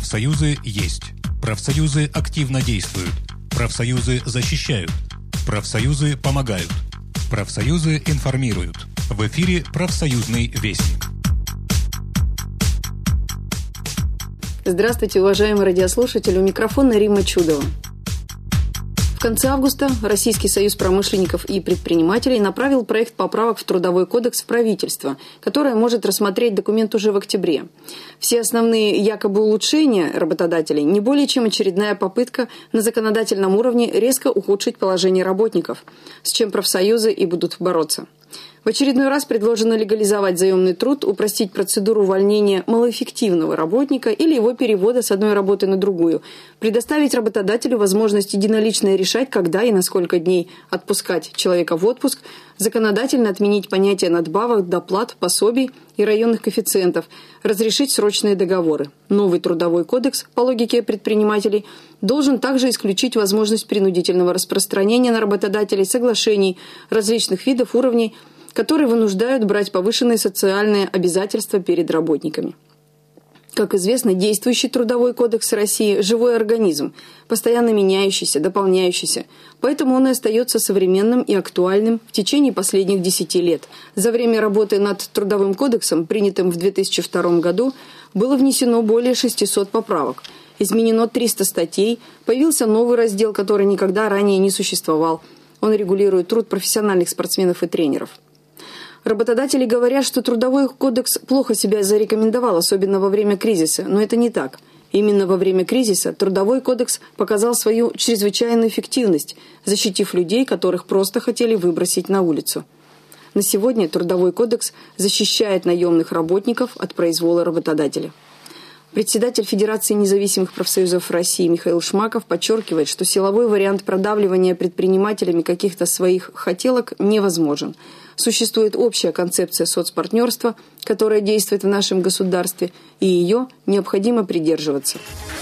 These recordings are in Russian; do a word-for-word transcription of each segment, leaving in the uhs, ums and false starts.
Профсоюзы есть. Профсоюзы активно действуют. Профсоюзы защищают. Профсоюзы помогают. Профсоюзы информируют. В эфире «Профсоюзный вестник». Здравствуйте, уважаемые радиослушатели. У микрофона Римма Чудова. В конце августа Российский союз промышленников и предпринимателей направил проект поправок в Трудовой кодекс в правительство, которое может рассмотреть документ уже в октябре. Все основные якобы улучшения работодателей не более чем очередная попытка на законодательном уровне резко ухудшить положение работников, с чем профсоюзы и будут бороться. В очередной раз предложено легализовать заемный труд, упростить процедуру увольнения малоэффективного работника или его перевода с одной работы на другую, предоставить работодателю возможность единолично решать, когда и на сколько дней отпускать человека в отпуск, законодательно отменить понятие надбавок, доплат, пособий и районных коэффициентов, разрешить срочные договоры. Новый трудовой кодекс, по логике предпринимателей, должен также исключить возможность принудительного распространения на работодателей соглашений различных видов, уровней, которые вынуждают брать повышенные социальные обязательства перед работниками. Как известно, действующий Трудовой кодекс России – живой организм, постоянно меняющийся, дополняющийся, поэтому он и остается современным и актуальным в течение последних десяти лет. За время работы над Трудовым кодексом, принятым в две тысячи втором году, было внесено более шестисот поправок, изменено триста статей, появился новый раздел, который никогда ранее не существовал. Он регулирует труд профессиональных спортсменов и тренеров. Работодатели говорят, что Трудовой кодекс плохо себя зарекомендовал, особенно во время кризиса, но это не так. Именно во время кризиса Трудовой кодекс показал свою чрезвычайную эффективность, защитив людей, которых просто хотели выбросить на улицу. На сегодня Трудовой кодекс защищает наемных работников от произвола работодателя. Председатель Федерации независимых профсоюзов России Михаил Шмаков подчеркивает, что силовой вариант продавливания предпринимателями каких-то своих хотелок невозможен. Существует общая концепция соцпартнерства, которая действует в нашем государстве, и ее необходимо придерживаться.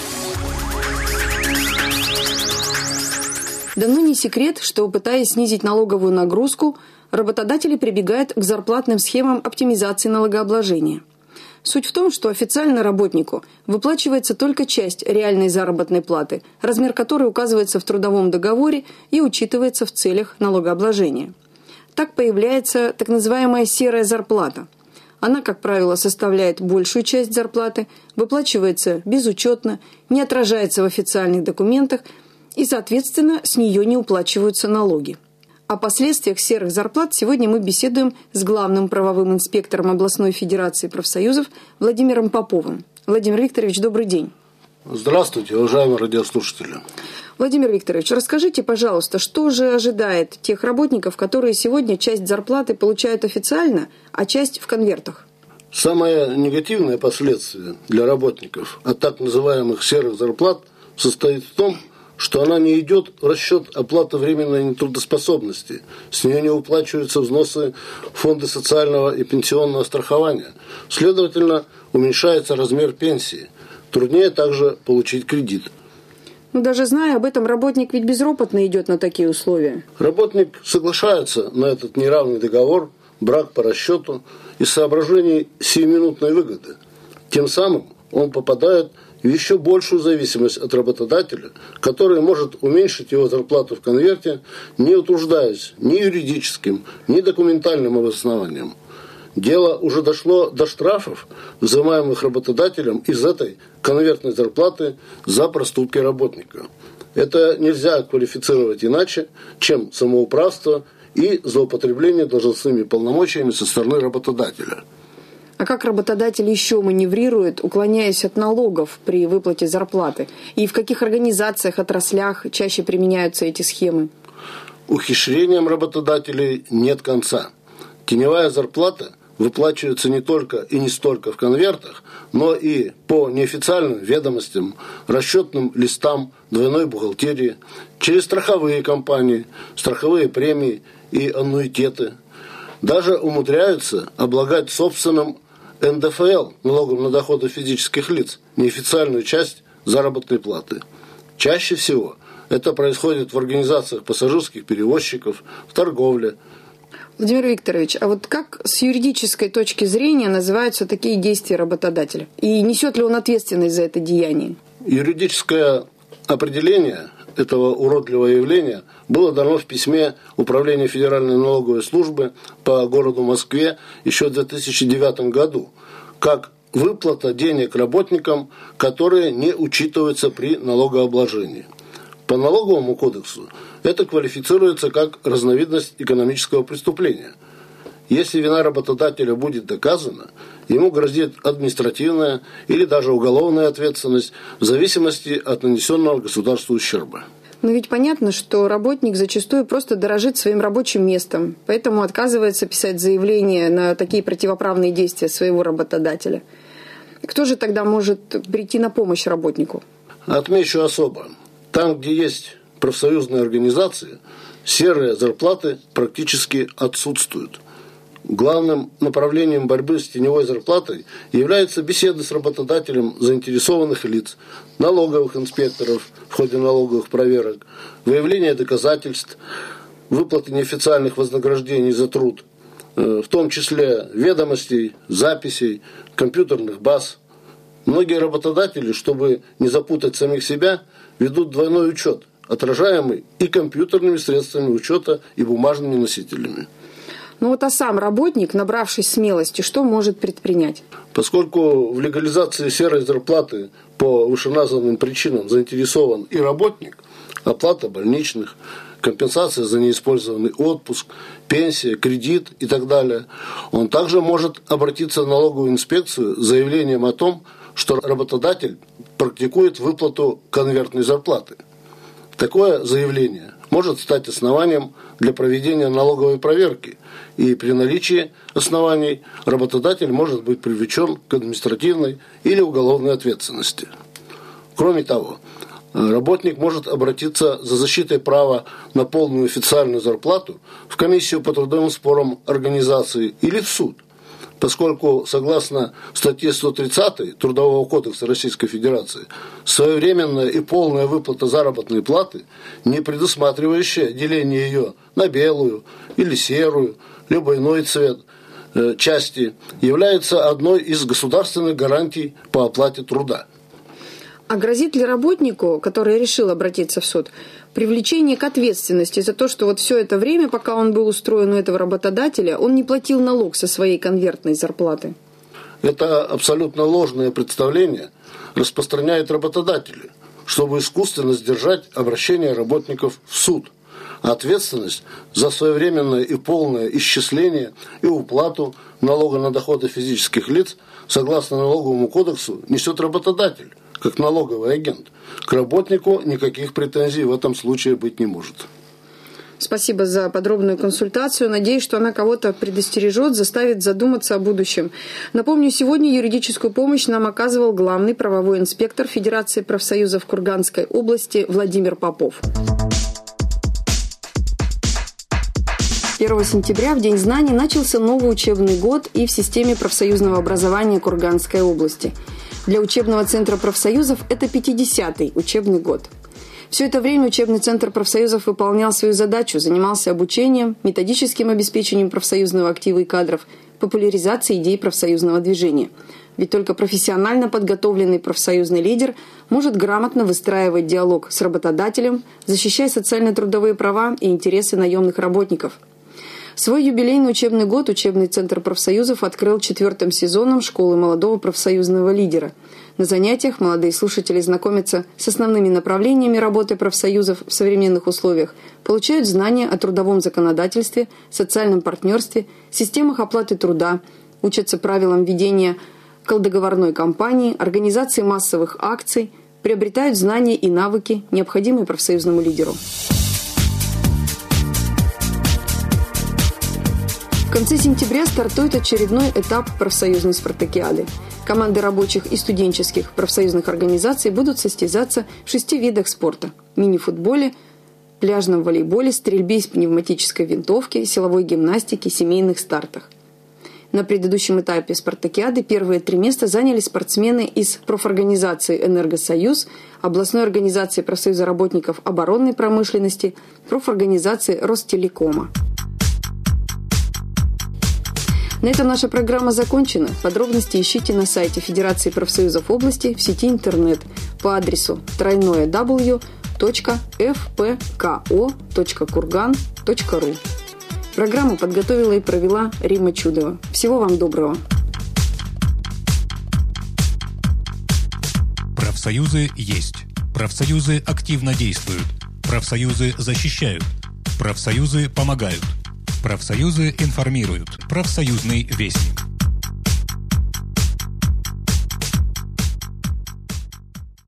Давно не секрет, что, пытаясь снизить налоговую нагрузку, работодатели прибегают к зарплатным схемам оптимизации налогообложения. Суть в том, что официально работнику выплачивается только часть реальной заработной платы, размер которой указывается в трудовом договоре и учитывается в целях налогообложения. Так появляется так называемая серая зарплата. Она, как правило, составляет большую часть зарплаты, выплачивается безучетно, не отражается в официальных документах и, соответственно, с нее не уплачиваются налоги. О последствиях серых зарплат сегодня мы беседуем с главным правовым инспектором областной федерации профсоюзов Владимиром Поповым. Владимир Викторович, добрый день. Здравствуйте, уважаемые радиослушатели. Владимир Викторович, расскажите, пожалуйста, что же ожидает тех работников, которые сегодня часть зарплаты получают официально, а часть в конвертах? Самое негативное последствие для работников от так называемых серых зарплат состоит в том, что она не идет в расчет оплаты временной нетрудоспособности, с нее не уплачиваются взносы в фонды социального и пенсионного страхования. Следовательно, уменьшается размер пенсии. Труднее также получить кредит. Ну, даже зная об этом, работник ведь безропотно идет на такие условия. Работник соглашается на этот неравный договор, брак по расчету, из соображений сиюминутной выгоды. Тем самым он попадает в еще большую зависимость от работодателя, который может уменьшить его зарплату в конверте, не утруждаясь ни юридическим, ни документальным обоснованием. Дело уже дошло до штрафов, взимаемых работодателем из этой конвертной зарплаты за проступки работника. Это нельзя квалифицировать иначе, чем самоуправство и злоупотребление должностными полномочиями со стороны работодателя. А как работодатель еще маневрирует, уклоняясь от налогов при выплате зарплаты? И в каких организациях, отраслях чаще применяются эти схемы? Ухищрениям работодателей нет конца. Теневая зарплата выплачивается не только и не столько в конвертах, но и по неофициальным ведомостям, расчетным листам двойной бухгалтерии, через страховые компании, страховые премии и аннуитеты. Даже умудряются облагать собственным эн дэ эф эл, налогом на доходы физических лиц, неофициальную часть заработной платы. Чаще всего это происходит в организациях пассажирских перевозчиков, в торговле. Владимир Викторович, а вот как с юридической точки зрения называются такие действия работодателя? И несет ли он ответственность за это деяние? Юридическое определение этого уродливого явления было дано в письме Управления Федеральной налоговой службы по городу Москве еще в две тысячи девятом году, как выплата денег работникам, которые не учитываются при налогообложении. По налоговому кодексу это квалифицируется как разновидность экономического преступления. Если вина работодателя будет доказана, ему грозит административная или даже уголовная ответственность в зависимости от нанесенного государству ущерба. Но ведь понятно, что работник зачастую просто дорожит своим рабочим местом, поэтому отказывается писать заявление на такие противоправные действия своего работодателя. Кто же тогда может прийти на помощь работнику? Отмечу особо. Там, где есть профсоюзные организации, серые зарплаты практически отсутствуют. Главным направлением борьбы с теневой зарплатой являются беседы с работодателем заинтересованных лиц, налоговых инспекторов в ходе налоговых проверок, выявление доказательств, выплаты неофициальных вознаграждений за труд, в том числе ведомостей, записей, компьютерных баз. Многие работодатели, чтобы не запутать самих себя, ведут двойной учет, отражаемый и компьютерными средствами учета, и бумажными носителями. Ну вот а сам работник, набравшись смелости, что может предпринять? Поскольку в легализации серой зарплаты по вышеназванным причинам заинтересован и работник, оплата больничных, компенсация за неиспользованный отпуск, пенсия, кредит и так далее, он также может обратиться в налоговую инспекцию с заявлением о том, что работодатель практикует выплату конвертной зарплаты. Такое заявление может стать основанием для проведения налоговой проверки, и при наличии оснований работодатель может быть привлечен к административной или уголовной ответственности. Кроме того, работник может обратиться за защитой права на полную официальную зарплату в комиссию по трудовым спорам организации или в суд, поскольку, согласно статье сто тридцатой Трудового кодекса Российской Федерации, своевременная и полная выплата заработной платы, не предусматривающая деление ее на белую или серую, либо иной цвет э, части, является одной из государственных гарантий по оплате труда. А грозит ли работнику, который решил обратиться в суд, привлечение к ответственности за то, что вот все это время, пока он был устроен у этого работодателя, он не платил налог со своей конвертной зарплаты? Это абсолютно ложное представление распространяют работодатели, чтобы искусственно сдержать обращение работников в суд. Ответственность за своевременное и полное исчисление и уплату налога на доходы физических лиц согласно налоговому кодексу несет работодатель, как налоговый агент. К работнику никаких претензий в этом случае быть не может. Спасибо за подробную консультацию. Надеюсь, что она кого-то предостережет, заставит задуматься о будущем. Напомню, сегодня юридическую помощь нам оказывал главный правовой инспектор Федерации профсоюзов Курганской области Владимир Попов. первого сентября, в День знаний, начался новый учебный год и в системе профсоюзного образования Курганской области. Для учебного центра профсоюзов это пятидесятый учебный год. Все это время учебный центр профсоюзов выполнял свою задачу, занимался обучением, методическим обеспечением профсоюзного актива и кадров, популяризацией идей профсоюзного движения. Ведь только профессионально подготовленный профсоюзный лидер может грамотно выстраивать диалог с работодателем, защищая социально-трудовые права и интересы наемных работников. Свой юбилейный учебный год учебный центр профсоюзов открыл четвертым сезоном школы молодого профсоюзного лидера. На занятиях молодые слушатели знакомятся с основными направлениями работы профсоюзов в современных условиях, получают знания о трудовом законодательстве, социальном партнерстве, системах оплаты труда, учатся правилам ведения колдоговорной кампании, организации массовых акций, приобретают знания и навыки, необходимые профсоюзному лидеру. В конце сентября стартует очередной этап профсоюзной спартакиады. Команды рабочих и студенческих профсоюзных организаций будут состязаться в шести видах спорта – мини-футболе, пляжном волейболе, стрельбе из пневматической винтовки, силовой гимнастике, семейных стартах. На предыдущем этапе спартакиады первые три места заняли спортсмены из профорганизации «Энергосоюз», областной организации профсоюза работников оборонной промышленности, профорганизации Ростелекома. На этом наша программа закончена. Подробности ищите на сайте Федерации профсоюзов области в сети интернет по адресу тройное дабл ю точка эф пэ ка о точка курган точка ру. Программу подготовила и провела Римма Чудова. Всего вам доброго. Профсоюзы есть. Профсоюзы активно действуют. Профсоюзы защищают. Профсоюзы помогают. Профсоюзы информируют. Профсоюзный вестник.